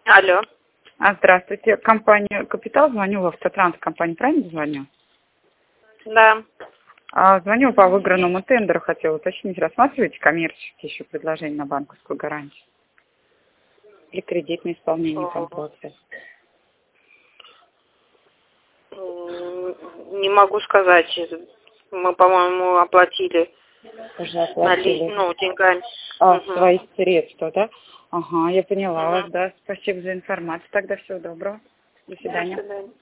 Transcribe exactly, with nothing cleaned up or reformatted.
Алло. А, здравствуйте. Компания «Капитал». Звоню в «Автотранс». Компания, правильно звоню? Да. А, звоню по выигранному тендеру. Хотела уточнить, рассматриваете коммерческие еще предложения на банковскую гарантию? Или кредитное исполнение комплекса? Не могу сказать. Мы, по-моему, оплатили, Уже оплатили. нали... ну, деньгами. А, Угу. свои средства, да? Ага, я поняла Угу. вас, да. Спасибо за информацию. Тогда всего доброго. До свидания. До свидания.